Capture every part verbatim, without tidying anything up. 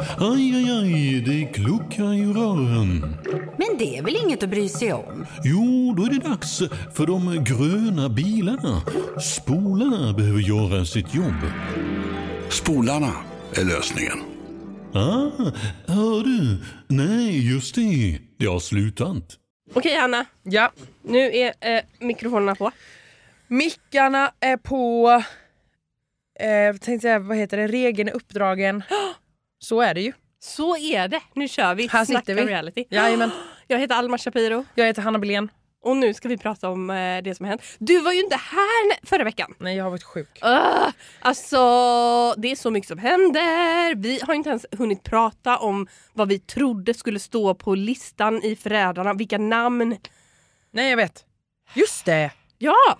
Aj, aj, aj, det kluckar i rören. Men det är väl inget att bry sig om? Jo, då är det dags för de gröna bilarna. Spolarna behöver göra sitt jobb. Spolarna är lösningen. Ah, hör du? Nej, just det. Det har slutat. Okej, Hanna. Ja. Nu är eh, mikrofonerna på. Mickarna är på... Eh, tänkte säga, vad heter det? Regeln är uppdragen. Så är det ju. Så är det. Nu kör vi. Här Snacka sitter vi. reality. Jajamän. Jag heter Alma Shapiro. Jag heter Hanna Belén. Och nu ska vi prata om eh, det som har hänt. Du var ju inte här förra veckan. Nej, jag har varit sjuk. Uh, alltså, det är så mycket som händer. Vi har inte ens hunnit prata om vad vi trodde skulle stå på listan i Förrädarna. Vilka namn. Nej, jag vet. Just det. Ja!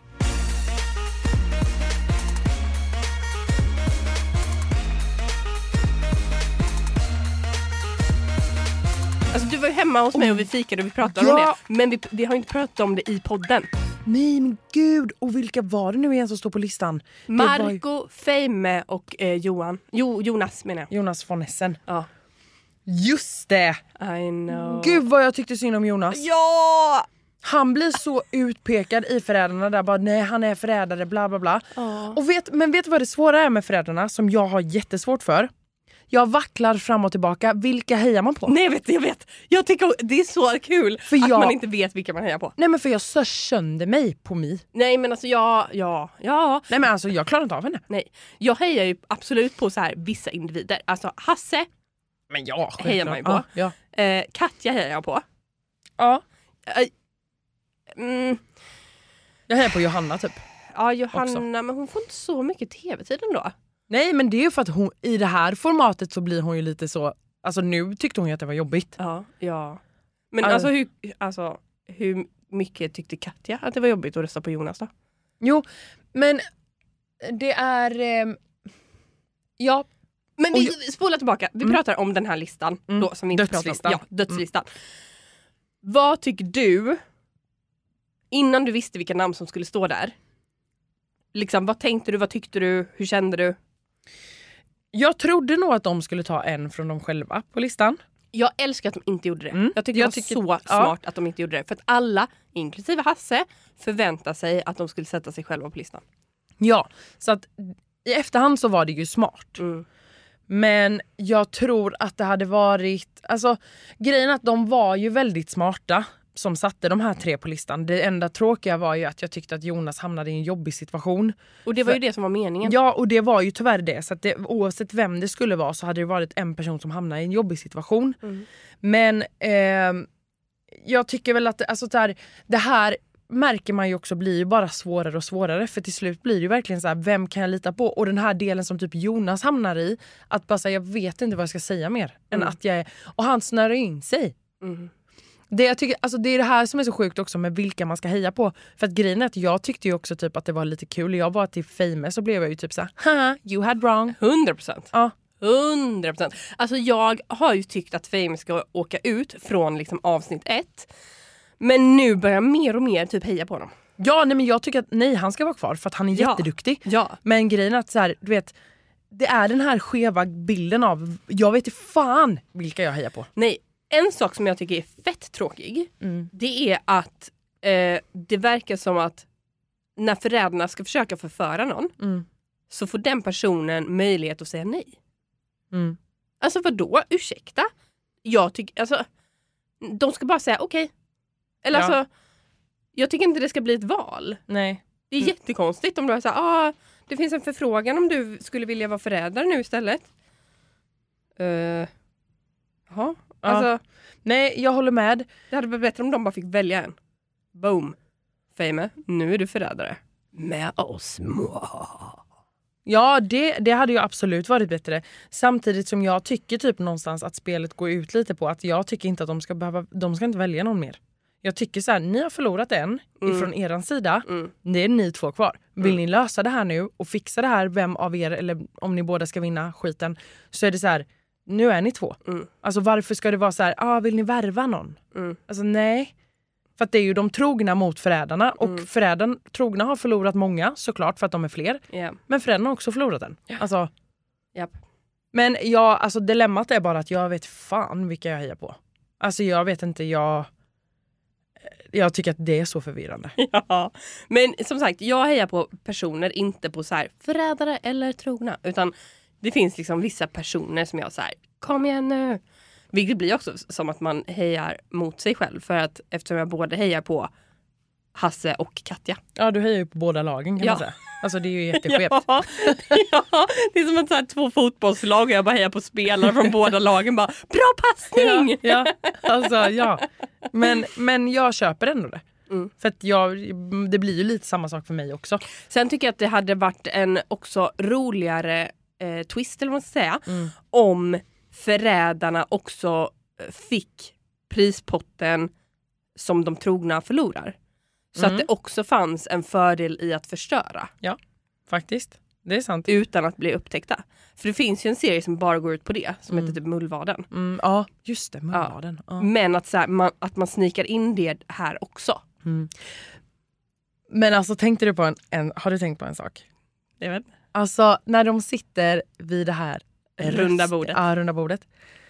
Alltså du var ju hemma hos mig och vi fikade och vi pratade Ja. om det. Men vi, vi har inte pratat om det i podden. Nej, men gud. Och vilka var det nu igen som står på listan? Det var ju Marco, Feime och eh, Johan. Jo, Jonas menar jag. Jonas von Essen. Ja. Just det. I know. Gud vad jag tyckte synd om Jonas. Ja! Han blir så utpekad i Förrädarna där bara nej, han är förrädare, bla bla bla. Ja. Och vet, men vet du vad det svåra är med Förrädarna som jag har jättesvårt för? Jag vacklar fram och tillbaka. Vilka hejar man på? Nej, jag vet, jag vet. Jag tycker det är så kul För att jag- man inte vet vilka man hejar på. Nej, men för jag så sönder mig på mig. Nej, men alltså jag, ja, ja. Nej, men alltså jag klarar inte av henne. Nej, jag hejar ju absolut på så här vissa individer. Alltså Hasse Men ja, hejar man ju på. Ja. Ja. Eh, Katja hejar jag på. ja. Eh, mm, Jag hejar på Johanna typ. ja, Johanna, Också. men hon får inte så mycket tv-tid ändå. Nej, men det är ju för att hon i det här formatet så blir hon ju lite så. Alltså nu tyckte hon ju att det var jobbigt. Ja, ja. Men Alltså- alltså hur, alltså hur mycket tyckte Katja att det var jobbigt att rösta på Jonas då? Jo, men det är eh, ja. Men Och vi jag- spolar tillbaka. Vi Mm. pratar om den här listan Mm. då, som vi inte Dödslistan. pratar om. Ja, dödslistan. Vad tycker du innan du visste vilka namn som skulle stå där? Liksom, vad tänkte du? Vad tyckte du? Hur kände du? Jag trodde nog att de skulle ta en från dem själva på listan. Jag älskar att de inte gjorde det. Mm. Jag tycker Jag det var tycker- så ja. smart att de inte gjorde det. För att alla, inklusive Hasse, förväntar sig att de skulle sätta sig själva på listan. Ja, så att i efterhand så var det ju smart. Mm. Men jag tror att det hade varit... Alltså, grejen är att de var ju väldigt smarta som satte de här tre på listan. Det enda tråkiga var ju att jag tyckte att Jonas hamnade i en jobbig situation. Och det var För- ju det som var meningen. Ja, och det var ju tyvärr det. Så att det, oavsett vem det skulle vara så hade det varit en person som hamnade i en jobbig situation. Mm. Men eh, jag tycker väl att det, alltså, där, det här märker man ju också blir ju bara svårare och svårare. För till slut blir det ju verkligen så här, vem kan jag lita på? Och den här delen som typ Jonas hamnar i, att bara säga, jag vet inte vad jag ska säga mer. Mm. Än att jag är, och han snörar in sig. Mm. Det, jag tycker, alltså det är det här som är så sjukt också med vilka man ska heja på. För att grejen är att jag tyckte ju också typ att det var lite kul. Jag var till Fame så blev jag ju typ så här, haha, you had wrong. hundra procent. Ja. hundra procent. Alltså jag har ju tyckt att Fame ska åka ut från liksom avsnitt ett. Men nu börjar jag mer och mer typ heja på honom. Ja, nej, men jag tycker att nej, han ska vara kvar för att han är Ja. jätteduktig. Ja. Men grejen är att så här, du vet, det är den här skeva bilden av, jag vet inte fan vilka jag hejar på. Nej, en sak som jag tycker är fett tråkig, Mm. det är att eh, det verkar som att när förrädarna ska försöka förföra någon Mm. så får den personen möjlighet att säga nej. Mm. Alltså vadå? Ursäkta? Jag tycker, alltså, de ska bara säga okej. Eller Ja. alltså, jag tycker inte det ska bli ett val. Nej. Det är Mm. jättekonstigt om du har sagt, ah, det finns en förfrågan om du skulle vilja vara förrädare nu istället. Uh, ja, Ja. alltså Nej, jag håller med. det hade varit bättre om de bara fick välja en. Boom. Fame, nu är du förrädare. Med oss. Ja, det, det hade ju absolut varit bättre. Samtidigt som jag tycker typ någonstans att spelet går ut lite på att jag tycker inte att de ska behöva, de ska inte välja någon mer. Jag tycker så här, ni har förlorat en Mm. ifrån eran sida. Mm. Det är ni två kvar. Vill Mm. ni lösa det här nu och fixa det här, vem av er, eller om ni båda ska vinna skiten, så är det så här, nu är ni två. Mm. Alltså varför ska det vara så här, ah, vill ni värva någon? Mm. Alltså nej. För att det är ju de trogna mot förrädarna. Och Mm. förrädarna, trogna har förlorat många, såklart för att de är fler. Yeah. Men förrädarna har också förlorat en. Ja. Alltså, Japp. Men jag, alltså dilemmat är bara att jag vet fan vilka jag hejar på. Alltså jag vet inte, jag... Jag tycker att det är så förvirrande. Ja, men som sagt, jag hejar på personer, inte på så här förrädare eller trogna. Utan det finns liksom vissa personer som jag så här, kom igen nu. Vilket blir också som att man hejar mot sig själv. För att eftersom jag både hejar på Hasse och Katja. Ja, du hejar ju på båda lagen kan ja. man säga. Alltså det är ju jätteskevt. Ja, ja, det är som att så här, två fotbollslag och jag bara hejar på spelare från båda lagen. Bara, bra passning! Ja, ja. Alltså ja. Men, men jag köper ändå det. Mm. För att jag, det blir ju lite samma sak för mig också. Sen tycker jag att det hade varit en också roligare eh, twist, eller vad man ska säga. Mm. Om förrädarna också fick prispotten som de trogna förlorar. Så Mm. att det också fanns en fördel i att förstöra. Ja, faktiskt. Det är sant. Utan att bli upptäckta. För det finns ju en serie som bara går ut på det. Som Mm. heter typ Mullvaden. Mm, ja, just det. Mullvaden. Ja. Ja. Men att, så här, man, att man snikar in det här också. Mm. Men alltså tänkte du på en, en... Har du tänkt på en sak? Jag vet. Alltså när de sitter vid det här... Runda röst, bordet. Ja, runda bordet.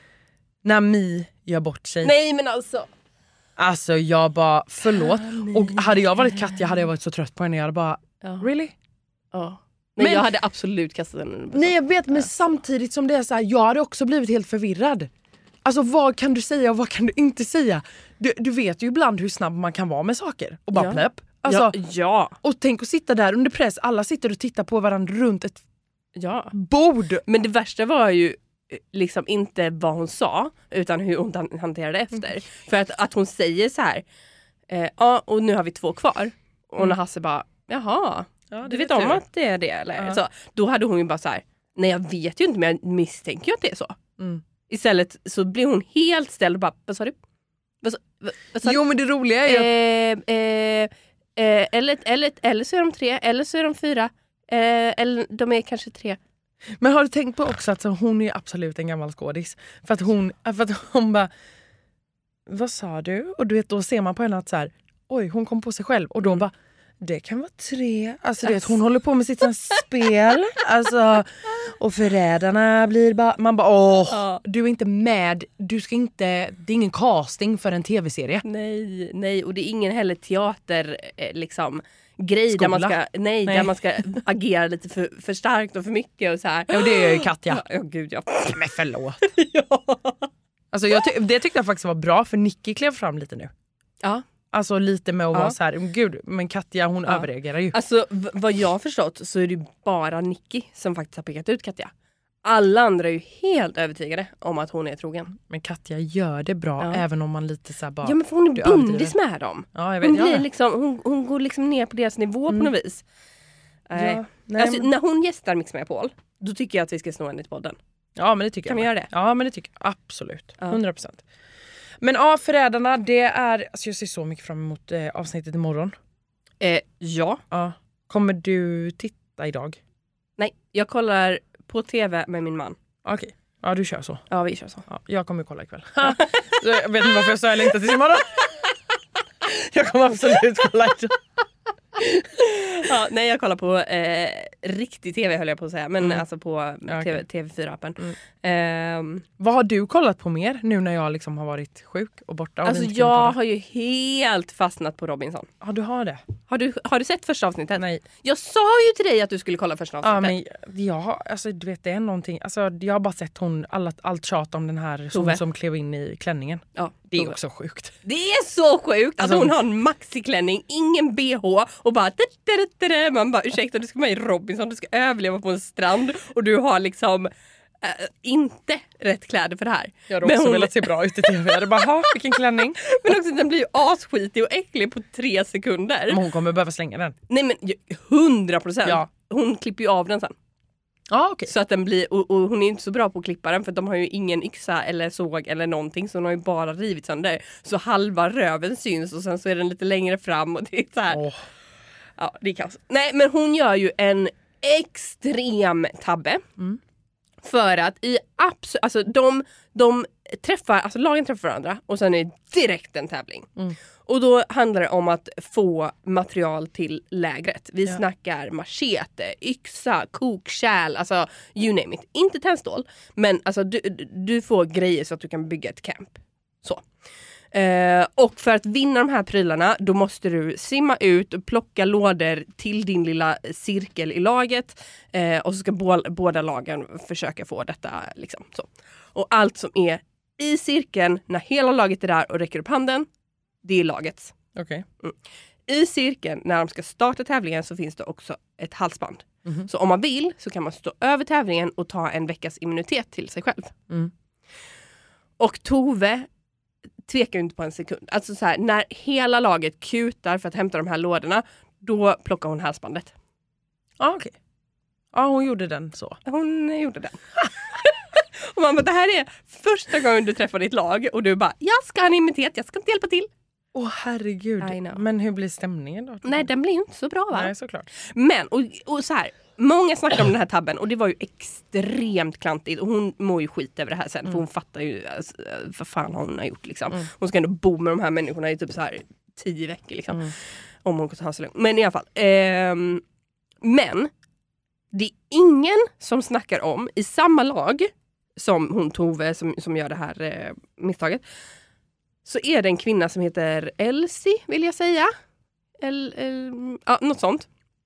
När Mi gör bort sig. Nej men alltså. Alltså jag bara, förlåt. Och hade jag varit Katja hade jag varit så trött på henne. Jag hade bara, Ja. really? Ja. Men, Men- jag hade absolut kastat den. Nej jag vet, men samtidigt som det är så här, jag hade också blivit helt förvirrad. Alltså vad kan du säga och vad kan du inte säga? Du, du vet ju ibland hur snabb man kan vara med saker. Och bara Ja. plöpp. Alltså, ja, ja, och tänk att sitta där under press. Alla sitter och tittar på varandra runt ett ja. bord. Men det värsta var ju liksom inte vad hon sa utan hur hon han- hanterade efter. För att, att hon säger så här, eh, ja och nu har vi två kvar. Och när Hasse bara, jaha, Ja, du vet om att det är det eller? Ja. Så, då hade hon ju bara så här, nej jag vet ju inte men jag misstänker ju att det är så. Mm. Istället så blir hon helt ställd och bara, vad sa du? Vad, sa- vad, vad sa du? Jo men det roliga är ju att Eh, eh, eh, eller, eller, eller så är de tre, eller så är de fyra. Eh, eller de är kanske tre. Men har du tänkt på också att så, hon är absolut en gammal skådis. För att hon, för att hon bara, vad sa du? Och du vet, då ser man på henne att så här, oj hon kom på sig själv. Och då bara, det kan vara tre. Alltså du vet, hon håller på med sitt sån spel. Alltså, och förrädarna blir bara, man bara, åh, Ja. du är inte med. Du ska inte, det är ingen casting för en tv-serie. Nej, nej, och det är ingen heller teater eh, liksom grej där man, Skola. ska, nej, Nej. där man ska agera lite för, för starkt och för mycket och så här. Ja, och det är ju Katja. Ja, oh, gud ja. Men förlåt. ja. Alltså jag ty- det tyckte jag faktiskt var bra, för Nicky klev fram lite nu. ja. Alltså lite med att Ja. vara så här, gud, men Katja hon Ja. överreagerar ju. Alltså v- vad jag har förstått så är det ju bara Nicky som faktiskt har pekat ut Katja. Alla andra är ju helt övertygade om att hon är trogen. Men Katja gör det bra, Ja. även om man lite så här bara... Ja men för hon du är bundis med dem. Ja, jag vet. Hon, Ja, blir ja. liksom, hon, hon går liksom ner på deras nivå Mm. på något vis. Nej. Ja, nej, Alltså, men, när hon gästar Mix Megapol, då tycker jag att vi ska sno henne till podden. ja men det tycker Kan jag. vi med. göra det? Ja men det tycker jag absolut. Ja. hundra procent. Men ja, Förrädarna, det är... Alltså jag ser så mycket fram emot eh, avsnittet imorgon. Eh, ja. Ja. Kommer du titta idag? Nej, jag kollar på tv med min man. Okej. Ja, du kör så. Ja, vi kör så. Ja, jag kommer kolla ikväll. Så jag vet inte varför jag sa jag längtar till imorgon. Jag kommer absolut kolla idag. Ja, nej, jag kollar på eh, riktig tv höll jag på att säga. Men Mm. alltså på Ja, TV, okej. T V fyra-appen. Mm. Ehm, Vad har du kollat på mer nu när jag liksom har varit sjuk och borta? Och alltså vi inte kunde jag podda? har ju helt fastnat på Robinson. Ja, du har det? Har du, har du sett första avsnittet? Nej. Jag sa ju till dig att du skulle kolla första avsnittet. Ja, men jag har, alltså du vet det är någonting, alltså jag har bara sett hon, alla, allt tjat om den här Tove. hon som klev in i klänningen. Ja, Det är Tove. också sjukt. Det är så sjukt Alltså- att hon har en maxiklänning, ingen B H och bara da-da-da-da. Man bara ursäkta, du ska med i Robinson, du ska överleva på en strand och du har liksom äh, inte rätt kläder för det här. Jag hade Men också hon- velat se bra ut i tv. Jag hade bara, ha vilken klänning. Men också den blir ju asskitig och äcklig på tre sekunder. Men hon kommer behöva slänga den. Nej men ju- hundra procent. Ja. Hon klipper ju av den sen. Ja, okej. Så att den blir, och, och hon är inte så bra på att klippa den för de har ju ingen yxa eller såg eller någonting så hon har ju bara rivit sönder. Så halva röven syns och sen så är den lite längre fram och det är så här. Åh. Ja, det är kaos. Nej, men hon gör ju en extrem tabbe. Mm. För att i absolut, alltså de, de träffar, alltså lagen träffar varandra och sen är det direkt en tävling. Mm. Och då handlar det om att få material till lägret. Vi ja. snackar machete, yxa, kokkärl, alltså you name it. Inte tändstål, men alltså du, du får grejer så att du kan bygga ett camp. Så. Eh, och för att vinna de här prylarna då måste du simma ut och plocka lådor till din lilla cirkel i laget eh, och så ska bo- båda lagen försöka få detta liksom, så. Och allt som är i cirkeln när hela laget är där och räcker upp handen, det är lagets. Okay. Mm. I cirkeln när de ska starta tävlingen så finns det också ett halsband. Mm. Så om man vill så kan man stå över tävlingen och ta en veckas immunitet till sig själv. Mm. Och Tove tvekar inte på en sekund. Alltså så här, när hela laget kutar för att hämta de här lådorna, då plockar hon halsbandet. Ja, ah, okej. Okay. Ja, ah, hon gjorde den så. Hon gjorde den. Och man bara, det här är första gången du träffar ditt lag och du bara, jag ska ha en immunitet, jag ska inte hjälpa till. Åh oh, herregud. Men hur blir stämningen då? Nej, den blir ju inte så bra va? Nej, såklart. Men, och, och så här, många snackar om den här tabben och det var ju extremt klantigt och hon mår ju skit över det här sen mm. för hon fattar ju alltså, vad fan hon har gjort liksom. Mm. Hon ska ändå bo med de här människorna i typ så här tio veckor liksom. Mm. Om hon kan ta så långt. Men i alla fall. Ehm, men det är ingen som snackar om i samma lag som hon Tove som, som gör det här eh, misstaget. Så är det en kvinna som heter Elsie, vill jag säga. El, el, ja, något sånt.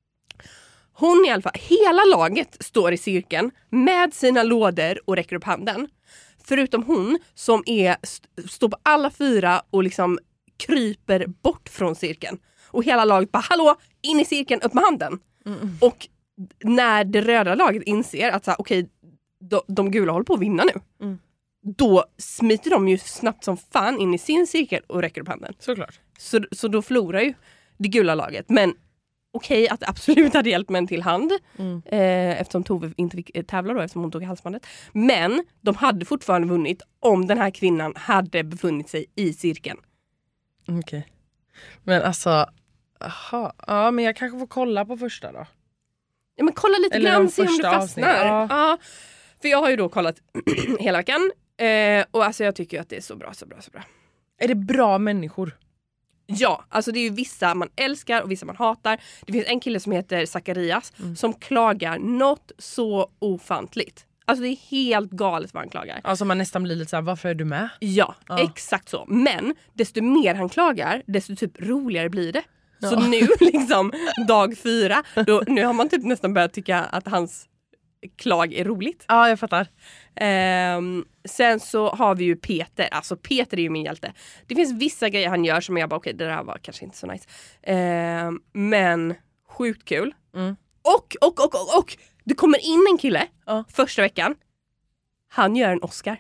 Hon i alla fall, hela laget står i cirkeln med sina lådor och räcker upp handen. Förutom hon som är st- står på alla fyra och liksom kryper bort från cirkeln. Och hela laget bara, hallå, in i cirkeln, upp med handen. Mm. Och när det röda laget inser att så här, okej, de, de gula håller på att vinna nu. Mm. Då smiter de ju snabbt som fan in i sin cirkel och räcker upp handen. Såklart. Så, så då förlorar ju det gula laget. Men okej att det absolut hade hjälpt med en till hand. Mm. Eh, eftersom Tove inte fick tävla då eftersom hon tog halsbandet. Men de hade fortfarande vunnit om den här kvinnan hade befunnit sig i cirkeln. Okej. Okay. Men alltså, aha. Ja, men jag kanske får kolla på första då. Ja, men kolla lite eller grann, se om du fastnar. Ja. Ja, för jag har ju då kollat hela veckan. Eh, och alltså jag tycker att det är så bra, så bra, så bra. Är det bra människor? Ja, alltså det är ju vissa man älskar och vissa man hatar. Det finns en kille som heter Zacharias mm. som klagar något så ofantligt. Alltså det är helt galet vad han klagar. Alltså man nästan blir lite så här, varför är du med? Ja, ja, exakt så. Men desto mer han klagar, desto typ roligare blir det. Ja. Så nu liksom dag fyra, då, nu har man typ nästan börjat tycka att hans klag är roligt. Ja, jag fattar. Um, sen så har vi ju Peter. Alltså Peter är ju min hjälte. Det finns vissa grejer han gör som jag bara, okej, okay, det där var kanske inte så nice. Um, men sjukt kul. Mm. Och, och, och, och, och det kommer in en kille uh. första veckan. Han gör en Oscar.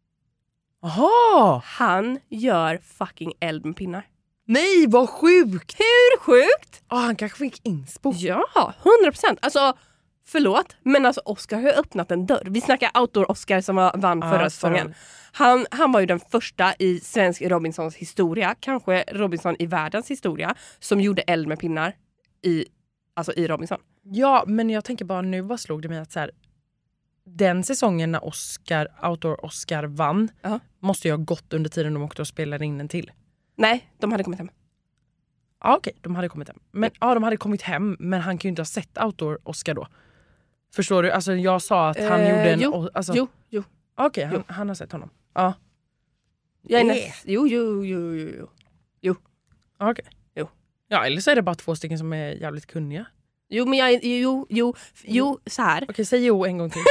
Aha. Han gör fucking eld med pinnar. Nej, vad sjukt! Hur sjukt? Oh, han kanske fick inspo. Ja, hundra procent. Alltså, förlåt, men alltså Oscar har öppnat en dörr. Vi snackar Outdoor-Oscar som var, vann ah, förra säsongen. Han, han var ju den första i svensk Robinsons historia, kanske Robinson i världens historia, som gjorde eld med pinnar i, alltså i Robinson. Ja, men jag tänker bara nu, vad slog det mig att så här, den säsongen när Oscar, Outdoor-Oscar vann, uh-huh. måste jag ha gått under tiden de åkte och spelade in en till. Nej, de hade kommit hem. Ja, okej, de hade kommit hem. Men ja, de hade kommit hem, men han kan ju inte ha sett Outdoor-Oscar då. Förstår du? Alltså jag sa att han uh, gjorde en... Jo, alltså, jo, jo. Okej, han, han har sett honom. Ja. Jag är näst... Jo, jo, jo, jo, jo. Jo. Okej. Jo. Ja, eller så är det bara två stycken som är jävligt kunniga. Jo, men jag är... Jo, jo, jo, så här. Okej, säg jo en gång till.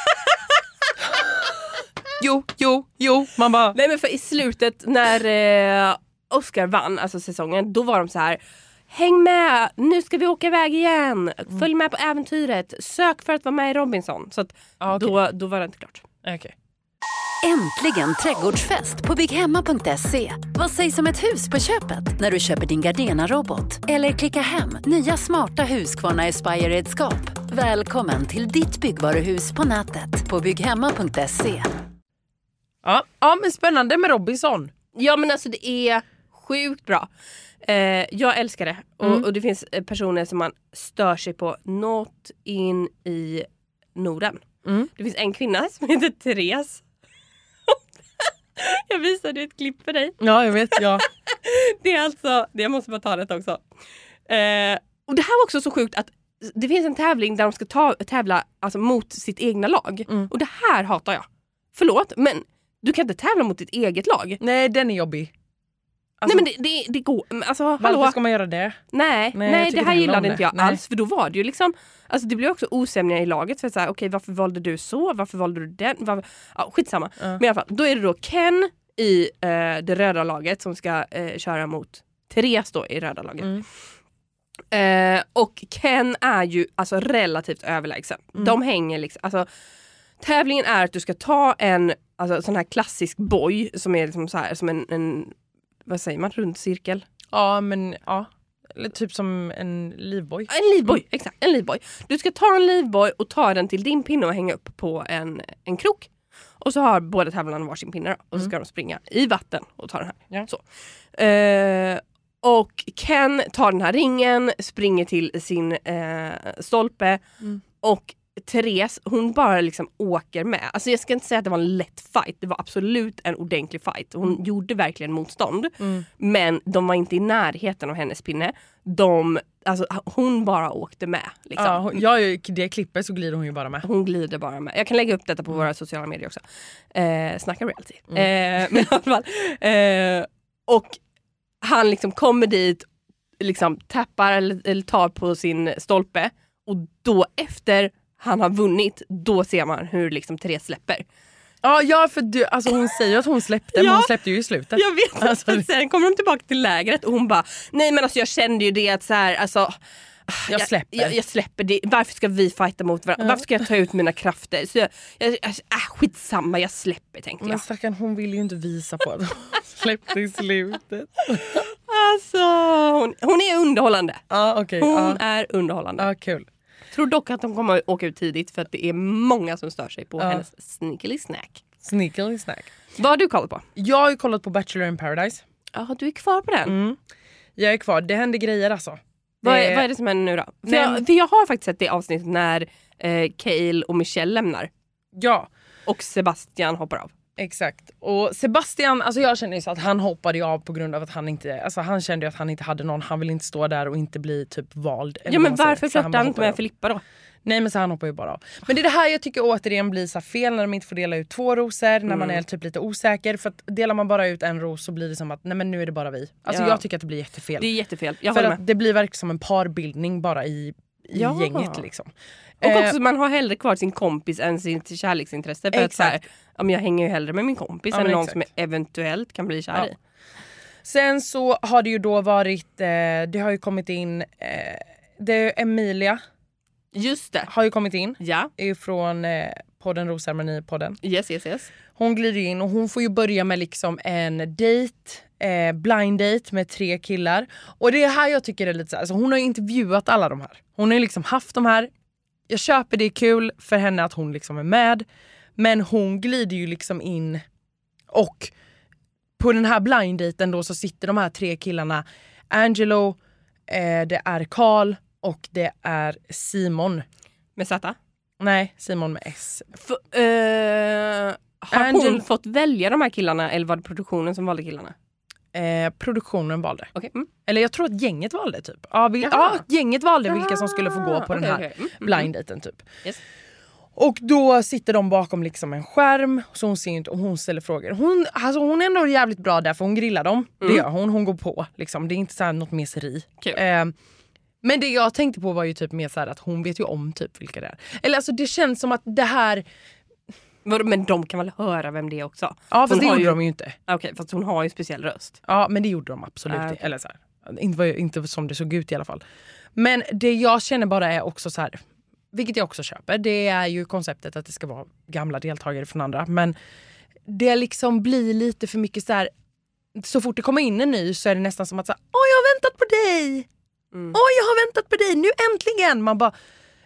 jo, jo, jo. Man bara... Nej, men för i slutet när eh, Oscar vann, alltså säsongen, då var de så här... Häng med, nu ska vi åka iväg igen. Följ med på äventyret. Sök för att vara med i Robinson. Så att ah, okay. då, då var det inte klart. Okay. Äntligen trädgårdsfest på bygghemma punkt se. Vad sägs om ett hus på köpet när du köper din Gardena-robot? Eller klicka hem nya smarta Husqvarna Aspire-redskap. Välkommen till ditt byggvaruhus på nätet på bygghemma punkt se. Ja, ja, men spännande med Robinson. Ja, men alltså det är sjukt bra. Eh, jag älskar det. Mm. Och, och det finns personer som man stör sig på något in i Norden. Mm. Det finns en kvinna som heter Therese. Jag visade ett klipp för dig. Ja, jag vet. Ja. Det är alltså, det jag måste bara ta det också. Eh, och det här var också så sjukt att det finns en tävling där de ska ta, tävla alltså, mot sitt egna lag. Mm. Och det här hatar jag. Förlåt, men du kan inte tävla mot ditt eget lag. Nej, den är jobbig. Alltså, nej men det, det, det går, alltså varför hallå. ska man göra det? Nej, Nej, nej, jag det tycker här det gillade handlar om inte jag det. alls. För då var det ju liksom, alltså det blev också osämja i laget. För att säga, okej okay, varför valde du så? Varför valde du den? Varför? Ja, skitsamma. Uh. Men i alla fall, då är det då Ken i eh, det röda laget som ska eh, köra mot Therese då i röda laget. Mm. Eh, och Ken är ju alltså relativt överlägsen. Mm. De hänger liksom, alltså tävlingen är att du ska ta en alltså, sån här klassisk boj som är liksom så här, som en, en vad säger man, rund cirkel? Ja, men ja. Eller typ som en livboj. En livboj, Mm. exakt. En livboj. Du ska ta en livboj och ta den till din pinne och hänga upp på en, en krok. Och så har båda tävlarna varsin pinne då, och så ska de springa i vatten och ta den här. Ja. Så. Eh, och Ken tar den här ringen, springer till sin eh, stolpe Mm. och Therese, hon bara liksom åker med. Alltså jag ska inte säga att det var en lätt fight. Det var absolut en ordentlig fight. Hon Mm. gjorde verkligen motstånd. Mm. Men de var inte i närheten av hennes pinne. De, alltså, hon bara åkte med. Liksom. Ja, hon, ja, i det klippet så glider hon ju bara med. Hon glider bara med. Jag kan lägga upp detta på våra sociala medier också. Eh, snacka reality. Mm. Eh, men i alla fall. Eh, och han liksom kommer dit, liksom tappar eller, eller tar på sin stolpe. Och då efter han har vunnit, då ser man hur liksom Therese släpper. Ja, ja, för du, alltså hon säger att hon släppte, Ja. men hon släppte ju i slutet. Jag vet Alltså, att sen kommer de tillbaka till lägret och hon bara, nej men alltså jag kände ju det att så här, alltså Jag släpper. Jag, jag släpper det. Varför ska vi fighta mot varandra? Ja. Varför ska jag ta ut mina krafter? Så jag, jag, jag äh, skitsamma, jag släpper tänkte Men jag. stackarn, hon vill ju inte visa på att hon släppte i slutet. Alltså, hon, hon är underhållande. Ja, okej. Hon Ja, är underhållande. ja, kul. Tror dock att de kommer att åka ut tidigt för att det är många som stör sig på Ja. hennes sneaky snack. Sneaky snack. Vad har du kollat på? Jag har ju kollat på Bachelor in Paradise. Ja, du är kvar på den. Mm. Jag är kvar. Det händer grejer alltså. Vad, Det- är, vad är det som händer nu då? För, Nej, jag, men- för jag har faktiskt sett det avsnittet när eh, Cale och Michelle lämnar. Ja, Och Sebastian hoppar av. exakt. Och Sebastian, alltså jag känner ju så att han hoppade ju av på grund av att han inte, alltså han kände ju att han inte hade någon, han ville inte stå där och inte bli typ vald. eller Ja vad men man säger. varför Så han flörtar bara han inte hoppade med av. Filippa då? Nej, men så han hoppar ju bara av. Men det är det här jag tycker återigen blir så här fel när de inte får dela ut två rosor, när Mm. man är typ lite osäker. För att delar man bara ut en ros så blir det som att nej men nu är det bara vi. Alltså Ja. jag tycker att det blir jättefel. Det är jättefel, jag för håller att med. det blir verkligen som en parbildning bara i, i Ja. gänget liksom. Och Eh, också man har hellre kvar sin kompis än sitt kärleksintresse. För att så här, Exakt. ja, men jag hänger ju hellre med min kompis Ja, än men någon exakt. som jag eventuellt kan bli kär Ja. i. Sen så har det ju då varit, eh, det har ju kommit in, eh, det är Emilia Just det. har ju kommit in Ja, ifrån eh, podden Rosceremoni-podden. yes yes yes. Hon glider in och hon får ju börja med liksom en date, eh, blind date med tre killar. Och det är här jag tycker det är lite så här, alltså hon har ju intervjuat alla de här. Hon har ju liksom haft de här. Jag köper det är kul för henne att hon liksom är med. Men hon glider ju liksom in och på den här blind daten då så sitter de här tre killarna. Angelo, eh, det är Carl och det är Simon. Med Zäta. Nej, Simon med S. F- eh, har Angel- hon fått välja de här killarna eller var det produktionen som valde killarna? Eh, produktionen valde. Okej. Mm. Eller jag tror att gänget valde typ. Ja, vi, Jaha. ja gänget valde vilka som skulle få gå på den Okej, här okej. Mm, mm, blind daten typ. Yes. Och då sitter de bakom liksom en skärm så hon ser inte och hon ställer frågor. Hon, alltså hon är ändå jävligt bra där för hon grillar dem. Mm. Det gör hon, hon går på liksom. Det är inte så här något meseri. Kul. Eh, men det jag tänkte på var ju typ mer så här att hon vet ju om typ vilka det är. Eller alltså det känns som att det här, Vadå, men de kan väl höra vem det är också? ja fast Hon det har gjorde ju- de ju inte. Okej, fast hon har ju en speciell röst. Ja, men det gjorde de absolut. Ah, okej. Eller så här, inte, var- inte som det såg ut i alla fall. Men det jag känner bara är också så här, vilket jag också köper, det är ju konceptet att det ska vara gamla deltagare från andra. Men det liksom blir lite för mycket så här, så fort det kommer in en ny så är det nästan som att så här, åh jag har väntat på dig! Mm. Åh jag har väntat på dig, nu äntligen! Man bara,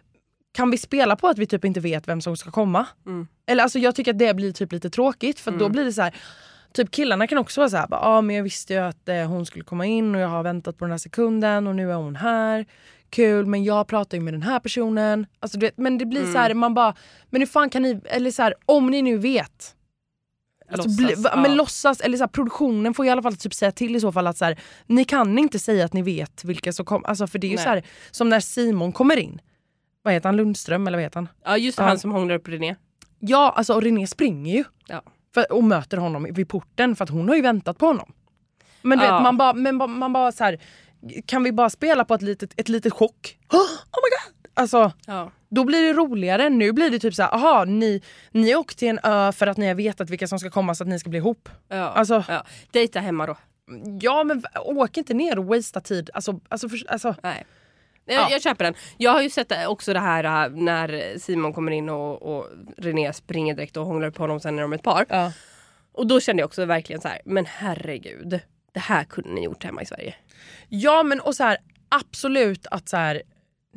kan vi spela på att vi typ inte vet vem som ska komma? Mm. Eller alltså jag tycker att det blir typ lite tråkigt för Mm. då blir det så här. Typ killarna kan också vara så här, ja ah, men jag visste ju att eh, hon skulle komma in och jag har väntat på den här sekunden och nu är hon här. kul, men jag pratar ju med den här personen. Alltså, du vet, men det blir mm. så här, man bara, men hur fan kan ni, eller så här, om ni nu vet. Alltså, låtsas, bli, ja. Men låtsas, eller så här, produktionen får i alla fall typ säga till i så fall att så här, ni kan inte säga att ni vet vilka som kommer. Alltså, för det är ju Nej. så här, som när Simon kommer in. Vad heter han? Lundström eller vad heter han? Ja, just det, ja. han som hånglar upp René. Ja, alltså och René springer ju. Ja. För, och möter honom vid porten för att hon har ju väntat på honom. Men du ja. vet, man bara, men man bara så här, kan vi bara spela på ett litet, ett litet chock? Oh my god! Alltså, ja. då blir det roligare. Nu blir det typ så här, aha, ni, ni åkte till en ö för att ni har vetat vilka som ska komma så att ni ska bli ihop. Ja. Alltså, ja. Dejta hemma då. Ja, men åk inte ner och wastea tid. Alltså, alltså, för, alltså. Nej. Jag, ja. jag köper den. Jag har ju sett också det här när Simon kommer in och, och René springer direkt och hånglar på honom sen när de är ett par. Ja. Och då kände jag också verkligen så här, men herregud, det här kunde ni gjort hemma i Sverige. Ja, men och så här, absolut att så här,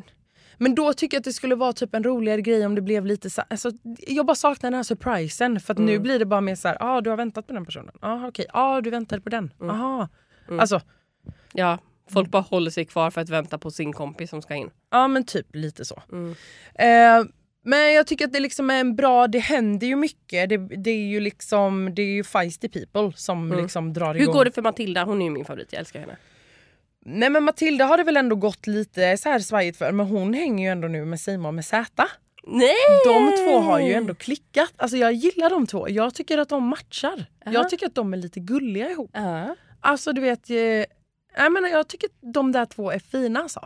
men då tycker jag att det skulle vara typ en roligare grej om det blev lite så alltså, jag bara saknar den här surprisen för att mm. nu blir det bara mer så här, ja ah, du har väntat på den personen. Ja ah, okej, ja ah, du väntade på den. Mm. Aha. Mm. Alltså ja, folk bara håller sig kvar för att vänta på sin kompis som ska in. Ja, men typ lite så. Mm. Eh, men jag tycker att det liksom är en bra, det händer ju mycket. Det, det är ju liksom, det är ju feisty people som mm. liksom drar igång. Hur går det för Matilda? Hon är ju min favorit, jag älskar henne. Nej, men Matilda har det väl ändå gått lite så här svajigt för, men hon hänger ju ändå nu med Simon med Z. Nej! De två har ju ändå klickat. Alltså jag gillar de två. Jag tycker att de matchar. Uh-huh. Jag tycker att de är lite gulliga ihop. Uh-huh. Alltså du vet, jag, jag menar jag tycker att de där två är fina alltså.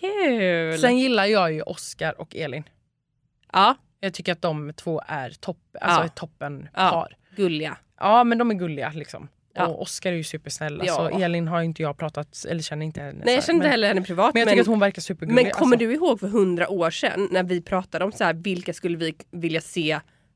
Kul! Sen gillar jag ju Oscar och Elin. Ja. Jag tycker att de två är topp, alltså ja. ett toppen ja. par. Gulliga. Ja, men de är gulliga liksom. Ja. Och Oscar är ju supersnäll. Ja. Alltså, Elin har ju inte jag pratat, eller känner inte henne. Nej, jag känner inte heller henne privat. Men jag tycker men, att hon verkar supergullig. Men kommer alltså. du ihåg för hundra år sedan när vi pratade om så här, vilka skulle vi vilja se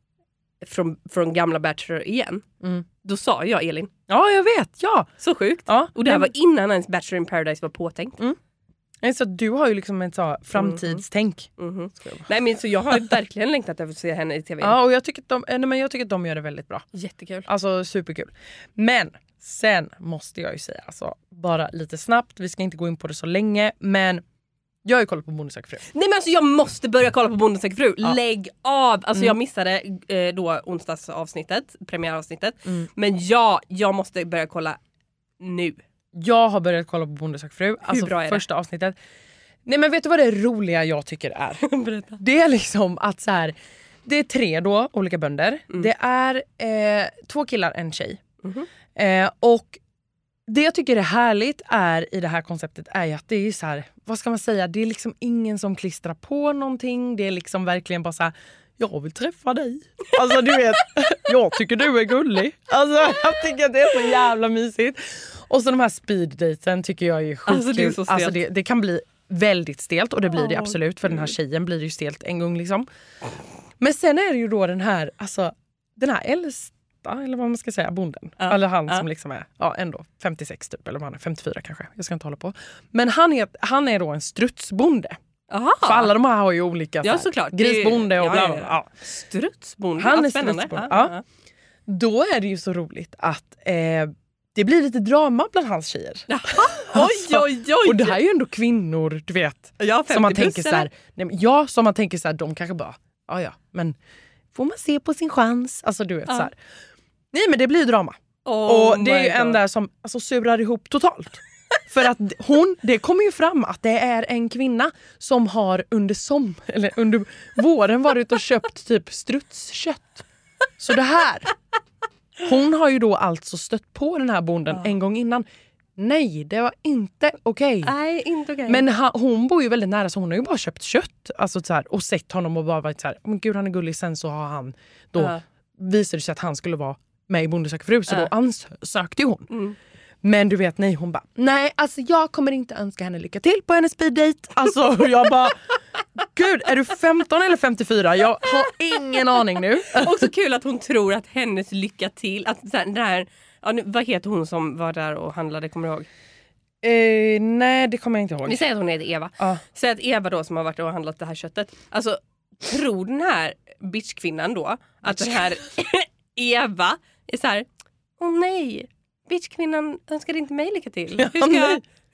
från, från gamla Bachelor igen? Mm. Då sa jag Elin. Ja, jag vet, ja. Så sjukt. Ja. Och det här var innan ens Bachelor in Paradise var påtänkt. Mm. Så du har ju liksom ett så framtidstänk. Mm-hmm. Mm-hmm. Nej, men så jag har verkligen längtat efter att se henne i tv. Ja, och jag tycker att de, nej, men jag tycker att de gör det väldigt bra. Jättekul. Alltså superkul. Men sen måste jag ju säga, alltså, bara lite snabbt, vi ska inte gå in på det så länge, men jag har ju kollat på Bonde söker fru. Nej, men alltså jag måste börja kolla på Bonde söker fru. Ja. Lägg av! Alltså mm. jag missade eh, då onsdagsavsnittet, premiäravsnittet. Mm. Men ja, jag måste börja kolla nu. Jag har börjat kolla på Bonde söker fru. Alltså bra är första det? avsnittet. Nej, men vet du vad det roliga jag tycker är? Berätta. Det är liksom att så här, det är tre då olika bönder. Mm. Det är eh, två killar, en tjej. Mm-hmm. Eh, och det jag tycker är härligt är i det här konceptet är att det är så här, vad ska man säga, det är liksom ingen som klistrar på någonting. Det är liksom verkligen bara så här, jag vill träffa dig. Alltså du vet, jag tycker du är gullig. Alltså jag tycker att det är så jävla mysigt. Och så de här speeddaten tycker jag är sjukt. Alltså, det, är så alltså det, det kan bli väldigt stelt och det blir det absolut. För den här tjejen blir det ju stelt en gång liksom. Men sen är det ju då den här, alltså den här äldsta, eller vad man ska säga, bonden. Ja. Eller han ja. som liksom är, ja ändå femtiosex typ, eller vad han är, femtiofyra kanske. Jag ska inte hålla på. Men han är, han är då en strutsbonde. Aha. För alla de här har ju olika ja, såklart. grisbonde och ja, bla bla. Ja, ja. Strutsbonde. Han ja, är strutsbonde. Ja, ja. ja. Då är det ju så roligt att eh, det blir lite drama bland hans tjejer. Oj, oj, oj. Och det här är ju ändå kvinnor, du vet. Ja, som man tänker så här, nej, men ja, som man tänker så här, de kanske bara, ja ja, men får man se på sin chans? Alltså du vet ja. så här. Nej, men det blir drama. Oh och det är ju en där som alltså, surar ihop totalt. För att hon, det kommer ju fram att det är en kvinna som har under som eller under våren varit och köpt typ strutskött. Så det här, hon har ju då alltså stött på den här bonden ja. en gång innan. Nej, det var inte okej. Okay. Nej, inte okej. Okay. Men ha, hon bor ju väldigt nära så hon har ju bara köpt kött alltså, så här, och sett honom och bara varit så här, men gud han är gullig, sen så har han då ja. visade det sig att han skulle vara med i Bonde söker fru så ja. då ansökte hon. Mm. Men du vet, nej, hon bara, nej, alltså jag kommer inte önska henne lycka till på hennes speeddate. Alltså, jag bara, gud, är du femton eller femtiofyra? Jag har ingen aning nu. Också kul att hon tror att hennes lycka till, att så här, det här, ja, nu, vad heter hon som var där och handlade, kommer du ihåg? Eh, nej, det kommer jag inte ihåg. Vi säger att hon heter Eva. Ah. Säg att Eva då som har varit och handlat det här köttet. Alltså, tror den här bitchkvinnan då att den här Eva är så här, åh nej, bitchkvinnan önskar inte mig lycka till. Hur ska, jag,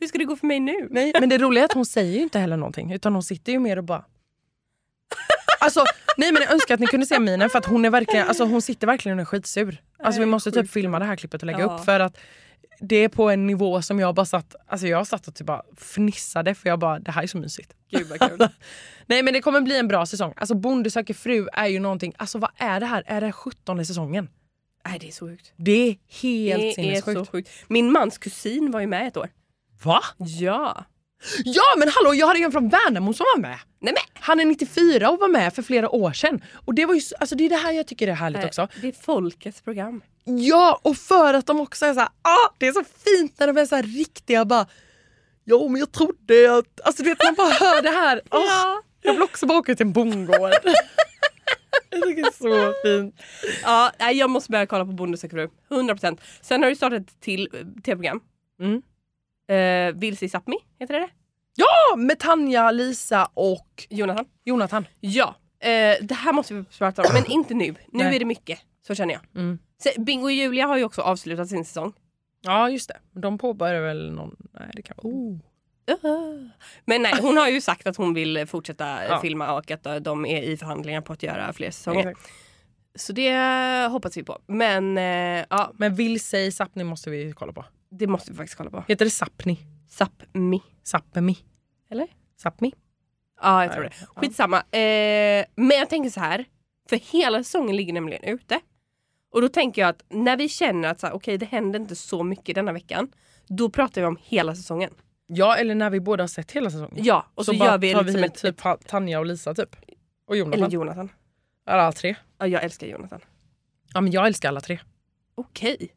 Hur ska det gå för mig nu? Nej, men det roliga är att hon säger ju inte heller någonting. Utan hon sitter ju mer och bara... Alltså, nej men jag önskar att ni kunde se minen. För att hon är verkligen, alltså hon sitter verkligen och är skitsur. Alltså vi måste typ filma det här klippet och lägga Ja. upp. För att det är på en nivå som jag bara satt... Alltså jag satt och typ bara fnissade. För jag bara, det här är så mysigt. Gud vad kul. Nej men det kommer bli en bra säsong. Alltså Bonde söker fru är ju någonting... Alltså vad är det här? Är det sjuttonde säsongen? Nej, det är så sjukt. Det är helt Det är sinnessjukt. så sjukt. Min mans kusin var ju med ett år. Va? Ja. Ja men hallå, jag hade en från Värnamo som var med. Nej men. Han är nittiofyra och var med för flera år sedan. Och det var ju, alltså det är det här jag tycker är härligt också. Det är folkets program. Ja, och för att de också är så här, ah, det är så fint när de är så här riktiga bara, ja men jag trodde att, alltså du vet man bara hör det här. Oh, Ja. Jag vill också bara åka till en bondgård. Jag tycker det är så fint. Ja, nej, jag måste börja kolla på Bonde söker fru. hundra procent. Sen har du startat ett till eh, tv-program. Mm. Eh, Vilse i Sápmi, heter det det? Ja, med Tanja, Lisa och Jonathan. Jonathan. Ja, eh, det här måste vi prata om, men inte nu. Nu Nej. är det mycket, så känner jag. Mm. Så, Bingo och Julia har ju också avslutat sin säsong. Ja, just det. De påbörjar väl någon... Nej, det kan... Oh. Uh. Men nej, hon har ju sagt att hon vill fortsätta Ja. filma och att de är i förhandlingar på att göra fler säsonger. Exakt. Så det hoppas vi på. Men eh, ja, Men Vilse i Sápmi måste vi kolla på. det måste vi faktiskt kolla på. Heter det Sápmi? Sápmi. Sápmi? Eller? Sápmi? Ja, jag tror Nej, det. ja. Skitsamma. Eh, men jag tänker så här. För hela säsongen ligger nämligen ute. Och då tänker jag att när vi känner att så här, okej, det händer inte så mycket denna veckan. Då pratar vi om hela säsongen. Ja, eller när vi båda har sett hela säsongen. Ja, och så, så bara gör vi tar liksom vi ett... typ Tanja och Lisa typ. Och Jonathan. Eller Jonathan. Alla tre. Ja, jag älskar Jonathan. Ja, men jag älskar alla tre. Okej.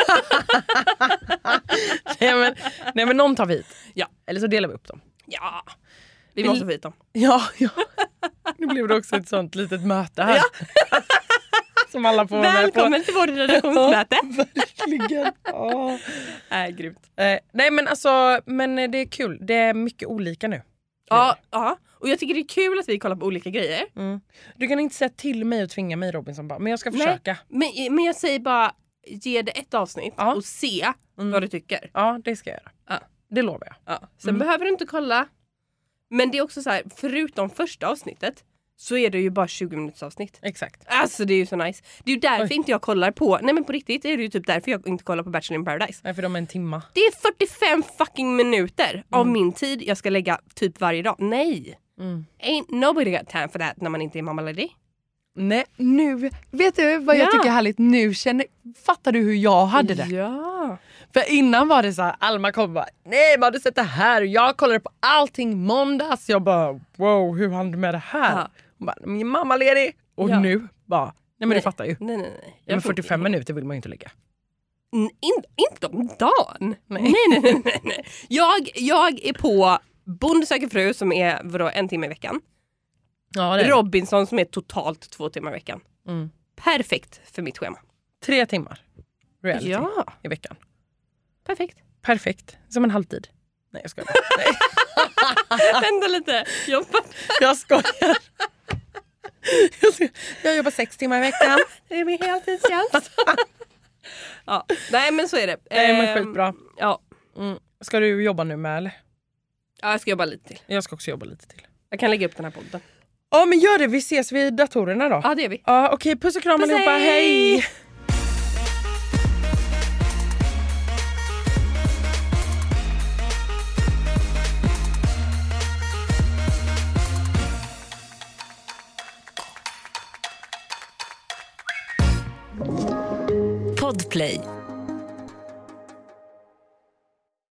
nej, men, nej men någon tar vi hit. Ja. Eller så delar vi upp dem. Ja. Vi Vill- måste få hit dem. Ja, ja. Nu blev det också ett sånt litet möte här. Ja. Som alla får vara med på. Välkommen till vårt redaktionsmöte. Verkligen. Ja. Äh, grymt. Eh, nej men alltså, men det är kul. Det är mycket olika nu. Ja, ja, och jag tycker det är kul att vi kollar på olika grejer. Mm. Du kan inte säga till mig och tvinga mig Robinson bara, men jag ska försöka. Nej, men, men jag säger bara, ge det ett avsnitt Ja. och se Mm. vad du tycker. Ja, det ska jag göra. Ja. Det lovar jag. Ja. Sen Mm. behöver du inte kolla. Men det är också så här, förutom första avsnittet så är det ju bara tjugo minuters avsnitt. Exakt. Alltså det är ju så nice. Det är ju därför Oj. inte jag kollar på, nej men på riktigt är det ju typ därför jag inte kollar på Bachelor in Paradise. Nej, för de är en timma. Det är fyrtiofem fucking minuter av min tid jag ska lägga typ varje dag. Nej. Mm. Ain't nobody got time for that när man inte är mammaledig. Nej, nu, vet du vad jag Ja. tycker är härligt? Nu känner, fattar du hur jag hade det? Ja. För innan var det så här, Alma kom och bara, nej men har du sett det här? Och jag kollade på allting måndags. Jag bara, wow, hur hann du med det här? Ja. Hon bara, min mamma ledig. Och Ja. nu bara, nej men Nej. du fattar ju. Nej, nej, nej. Ja, Jag men får fyrtiofem inte- minuter vill man ju inte lägga. N- in, inte om dagen. Nej. Nej, nej, nej, nej, nej. Jag, jag är på Bonde söker fru som är vadå, en timme i veckan. Ja, det är det. Robinson som är totalt två timmar i veckan. Mm. Perfekt för mitt schema. Tre timmar reality Ja, i veckan. perfekt. Perfekt, som en halvtid. Nej jag skojar. Nej, Vänta lite. Jobba. jag skojar. Jag skojar. Jag jobbar sex timmar i veckan. Det är min heltidstjänst. Ja, nej men så är det. Nej men Ehm, skitbra. Ja. Mm. Ska du jobba nu med eller? ja, jag ska jobba lite till. Jag ska också jobba lite till. Jag kan lägga upp den här podden. Ja men gör det, vi ses vid datorerna då. Ja, det gör vi. Ja okej, puss och kram Puss, allihopa, hej! hej! Podplay.